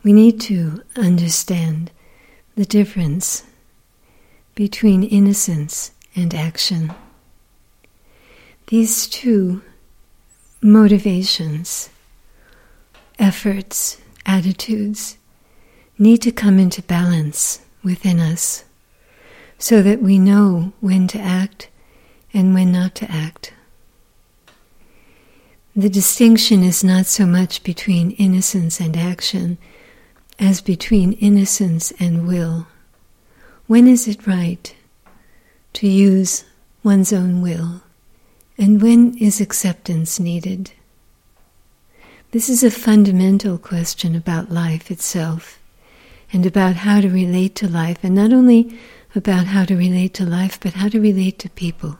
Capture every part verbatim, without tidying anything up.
we need to understand the difference between innocence and action. These two motivations, efforts, attitudes, need to come into balance within us so that we know when to act and when not to act. The distinction is not so much between innocence and action as between innocence and will. When is it right to use one's own will, and when is acceptance needed? This is a fundamental question about life itself, and about how to relate to life, and not only about how to relate to life, but how to relate to people.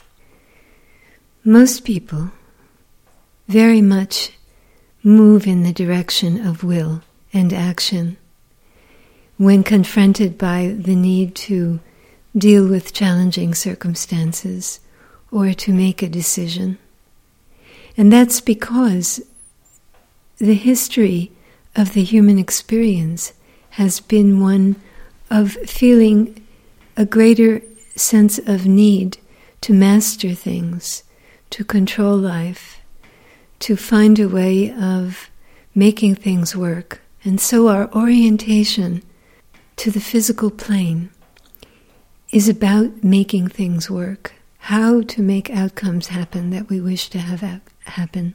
Most people very much move in the direction of will and action when confronted by the need to deal with challenging circumstances or to make a decision. And that's because the history of the human experience has been one of feeling a greater sense of need to master things, to control life, to find a way of making things work. And so our orientation to the physical plane is about making things work, how to make outcomes happen that we wish to have ha- happen.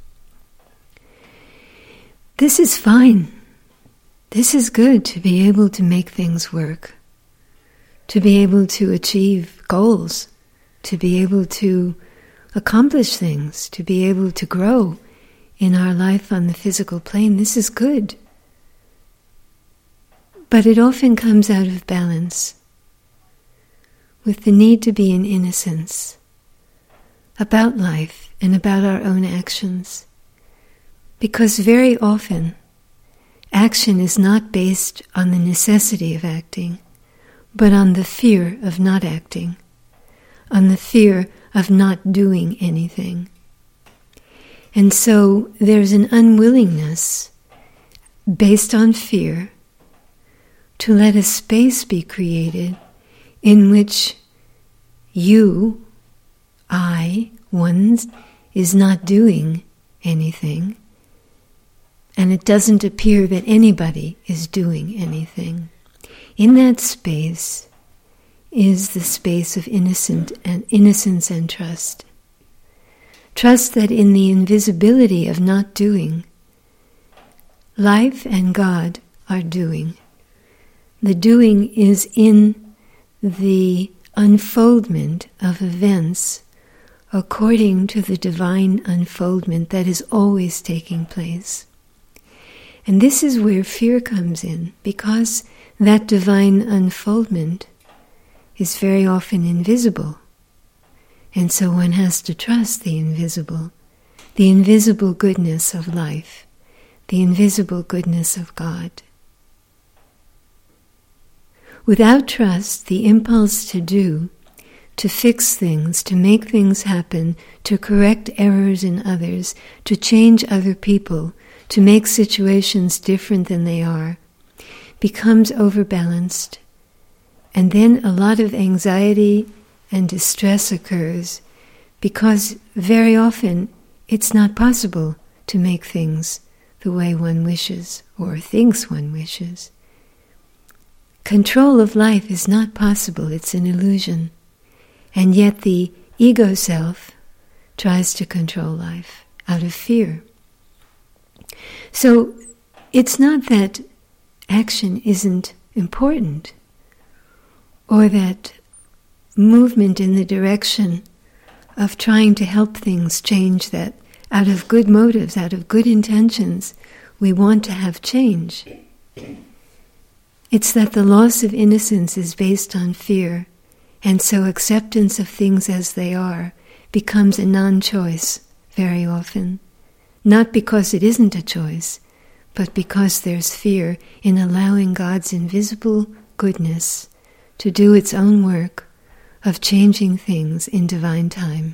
This is fine. This is good to be able to make things work, to be able to achieve goals, to be able to accomplish things, to be able to grow in our life on the physical plane. This is good. But it often comes out of balance with the need to be in innocence about life and about our own actions. Because very often, action is not based on the necessity of acting, but on the fear of not acting, on the fear of not doing anything. And so there's an unwillingness based on fear to let a space be created in which you, I, one, is not doing anything, and it doesn't appear that anybody is doing anything. In that space is the space of innocent and innocence and trust. Trust that in the invisibility of not doing, life and God are doing. The doing is in the unfoldment of events according to the divine unfoldment that is always taking place. And this is where fear comes in, because that divine unfoldment is very often invisible. And so one has to trust the invisible, the invisible goodness of life, the invisible goodness of God. Without trust, the impulse to do, to fix things, to make things happen, to correct errors in others, to change other people, to make situations different than they are, becomes overbalanced. And then a lot of anxiety and distress occurs because very often it's not possible to make things the way one wishes or thinks one wishes. Control of life is not possible, it's an illusion. And yet the ego self tries to control life out of fear. So it's not that action isn't important, or that movement in the direction of trying to help things change, that out of good motives, out of good intentions, we want to have change. It's that the loss of innocence is based on fear, and so acceptance of things as they are becomes a non-choice very often. Not because it isn't a choice, but because there's fear in allowing God's invisible goodness to do its own work of changing things in divine time.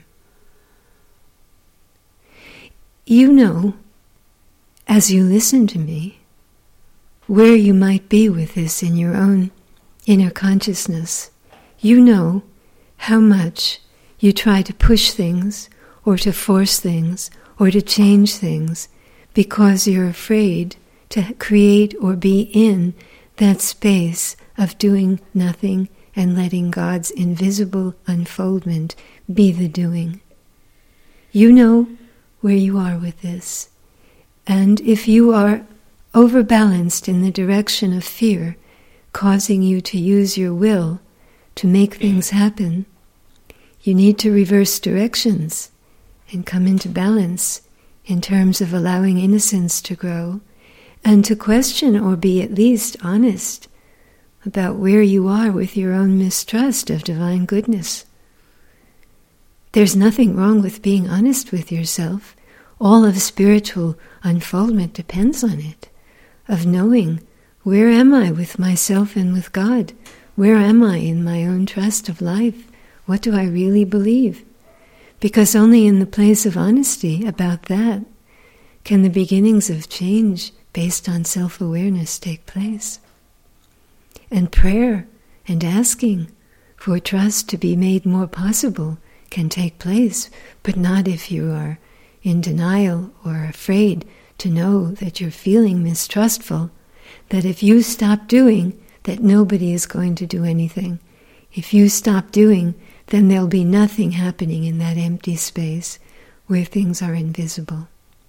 You know, as you listen to me, where you might be with this in your own inner consciousness. You know how much you try to push things or to force things or to change things because you're afraid to create or be in that space of doing nothing and letting God's invisible unfoldment be the doing. You know where you are with this. And if you are overbalanced in the direction of fear, causing you to use your will to make things happen, you need to reverse directions and come into balance in terms of allowing innocence to grow and to question or be at least honest about where you are with your own mistrust of divine goodness. There's nothing wrong with being honest with yourself. All of spiritual unfoldment depends on it, of knowing, where am I with myself and with God? Where am I in my own trust of life? What do I really believe? Because only in the place of honesty about that can the beginnings of change based on self-awareness take place. And prayer and asking for trust to be made more possible can take place, but not if you are in denial or afraid to know that you're feeling mistrustful, that if you stop doing, that nobody is going to do anything. If you stop doing, then there'll be nothing happening in that empty space where things are invisible.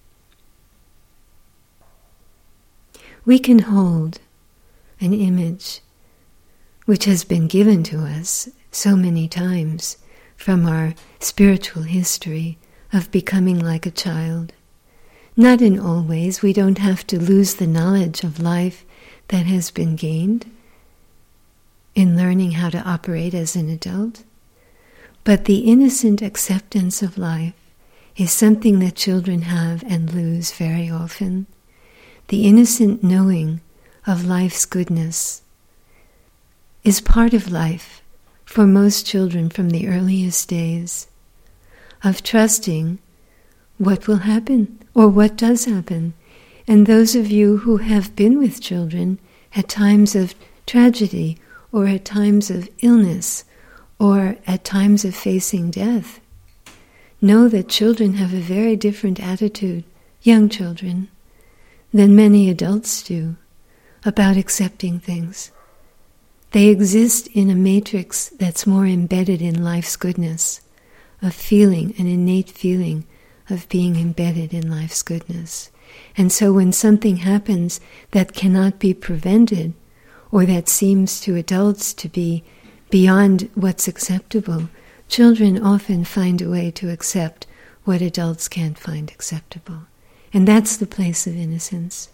We can hold an image which has been given to us so many times from our spiritual history of becoming like a child. Not in all ways. We don't have to lose the knowledge of life that has been gained in learning how to operate as an adult. But the innocent acceptance of life is something that children have and lose very often. The innocent knowing of life's goodness is part of life for most children from the earliest days, of trusting what will happen or what does happen. And those of you who have been with children at times of tragedy or at times of illness or at times of facing death, know that children have a very different attitude, young children, than many adults do about accepting things. They exist in a matrix that's more embedded in life's goodness, of feeling, an innate feeling of being embedded in life's goodness. And so when something happens that cannot be prevented, or that seems to adults to be beyond what's acceptable, children often find a way to accept what adults can't find acceptable. And that's the place of innocence.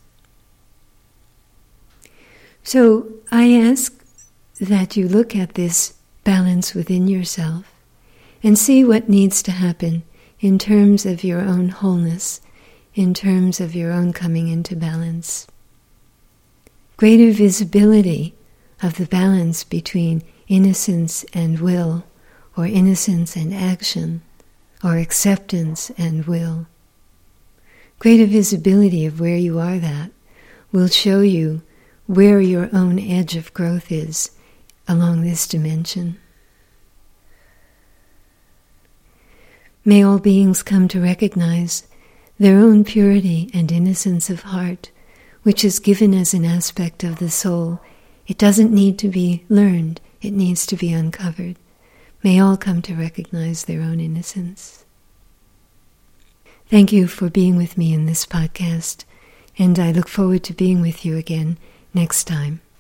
So I ask that you look at this balance within yourself and see what needs to happen in terms of your own wholeness, in terms of your own coming into balance. Greater visibility of the balance between innocence and will, or innocence and action, or acceptance and will. Greater visibility of where you are that will show you where your own edge of growth is along this dimension. May all beings come to recognize their own purity and innocence of heart, which is given as an aspect of the soul. It doesn't need to be learned, it needs to be uncovered. May all come to recognize their own innocence. Thank you for being with me in this podcast, and I look forward to being with you again next time.